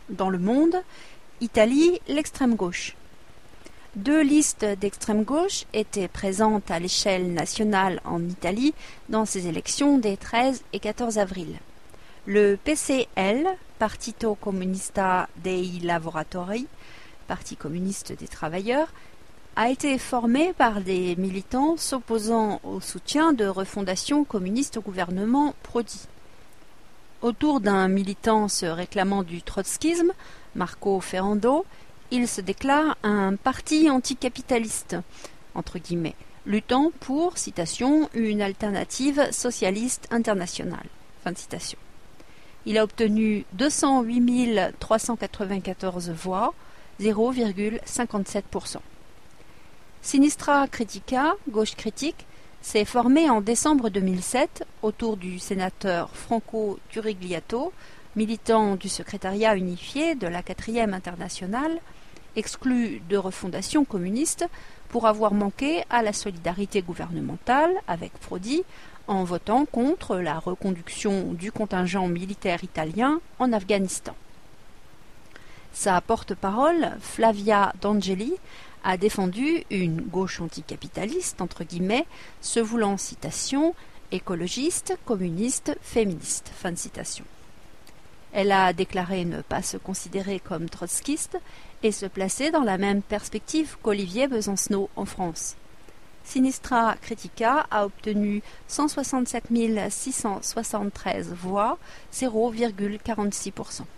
Dans le monde, Italie, l'extrême gauche. 2 listes d'extrême gauche étaient présentes à l'échelle nationale en Italie dans ces élections des 13 et 14 avril. Le PCL, Partito Comunista dei Lavoratori, Parti communiste des travailleurs, a été formé par des militants s'opposant au soutien de refondation communiste au gouvernement Prodi. Autour d'un militant se réclamant du trotskisme, Marco Ferrando, il se déclare un parti anticapitaliste, entre guillemets, luttant pour, citation, une alternative socialiste internationale. Fin de citation. Il a obtenu 208 394 voix, 0,57%. Sinistra Critica, gauche critique, s'est formé en décembre 2007 autour du sénateur Franco Turigliatto, militant du secrétariat unifié de la 4e internationale, exclu de refondation communiste pour avoir manqué à la solidarité gouvernementale avec Prodi en votant contre la reconduction du contingent militaire italien en Afghanistan. Sa porte-parole, Flavia D'Angeli, a défendu une gauche anticapitaliste, entre guillemets, se voulant, citation, écologiste, communiste, féministe, fin de citation. Elle a déclaré ne pas se considérer comme trotskiste et se placer dans la même perspective qu'Olivier Besancenot en France. Sinistra Critica a obtenu 167 673 voix, 0,46%.